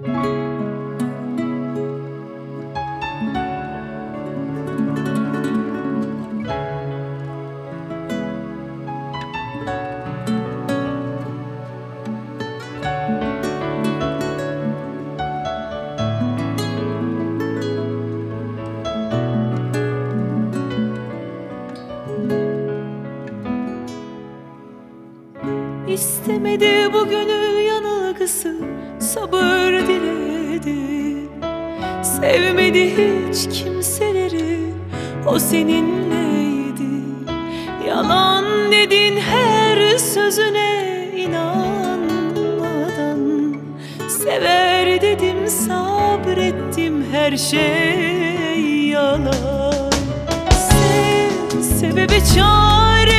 İstemedi bu gönül yanılgısı, sabır diledi. Sevmedi hiç kimseleri, o seninleydi. Yalan dedin her sözüne inanmadan. Sever dedim, sabrettim, her şey yalan. Sebebe çare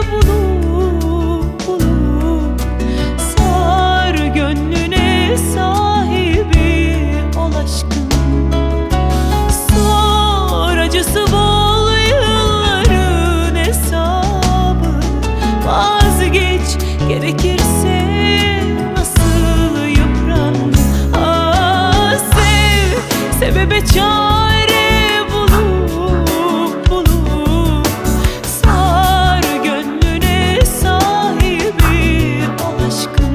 gerekirse nasıl yıprandın. Ah sev, sebebe çare bulup sar gönlüne, sahibi ol aşkın.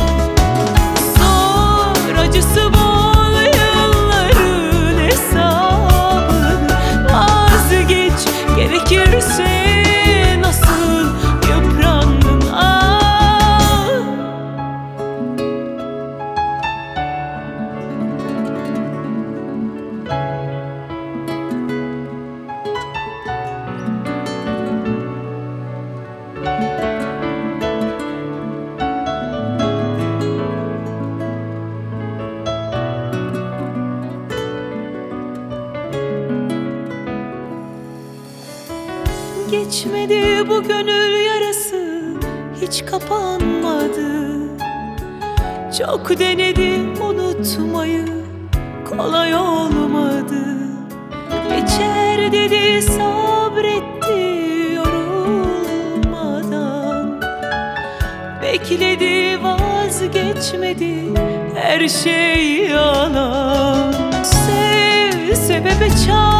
Sor acısı bol yılların hesabını, vazgeç gerekirse nasıl yıprandın. Geçmedi bu gönül yarası, hiç kapanmadı. Çok denedi unutmayı, kolay olmadı. Geçer dedi, sabretti yorulmadan. Bekledi, vazgeçmedi, her şey yalan. Sev, sebebe çare